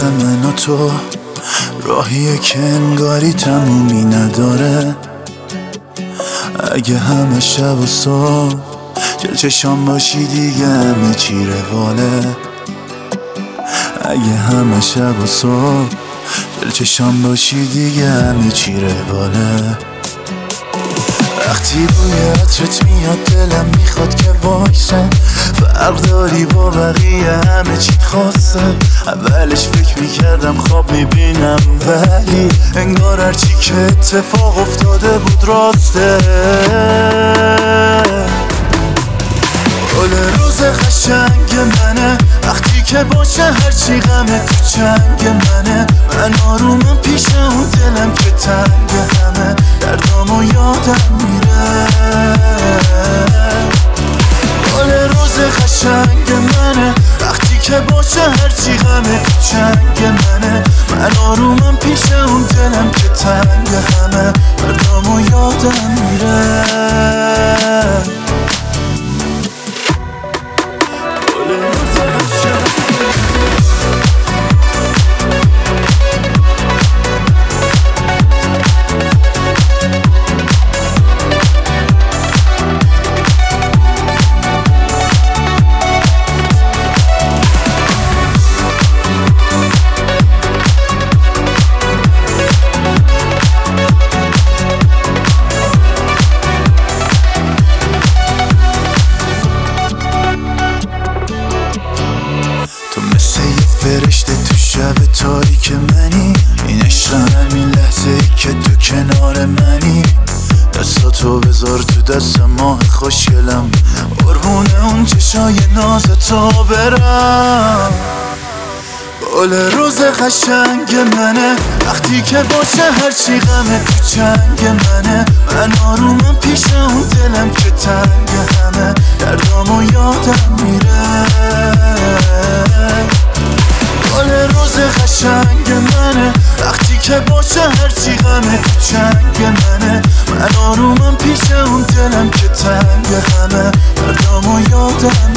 من و تو راهیه که انگاری تمومی نداره. اگه همه شب و صبح جل چشام باشی دیگه همه چی رواله. اگه همه شب و صبح جل چشام باشی دیگه همه چی رواله. وقتی بوی عطرت میاد دلم میخواد که وایسم، فرق داری با بقیه همه چی خاصه. اولش فکر میکردم خواب میبینم ولی انگار هرچی که اتفاق افتاده بود راسته. گل روز قشنگ منه وقتی که باشه هرچی غمه تو چنگ منه. من آرومم پیش اون دلم که تنگ همه دردامو یادم میره. گل روز قشنگ منه وقتی که باشه هرچی غمه تو چنگ منه. من آرومم پیش اون دلم که تنگ همه دردامو یادم میره. تو مثل یه فرشته تو شب تاریک منی. این عشق همین لحظه ای که تو کنار منی. دستاتو بذار تو دست ماه خوشگلم، قربونه اون چشای نازتو برم. گل روز قشنگ منه وقتی که باشه هرچی غمه تو چنگ منه. من آرومم پیش اون دلم که تنگ همه دردامو یادم میره. گل روز قشنگ منه وقتی که باشه هرچی غمه تو چنگ منه. من آرومم پیش اون دلم که تنگ همه دردامو یادم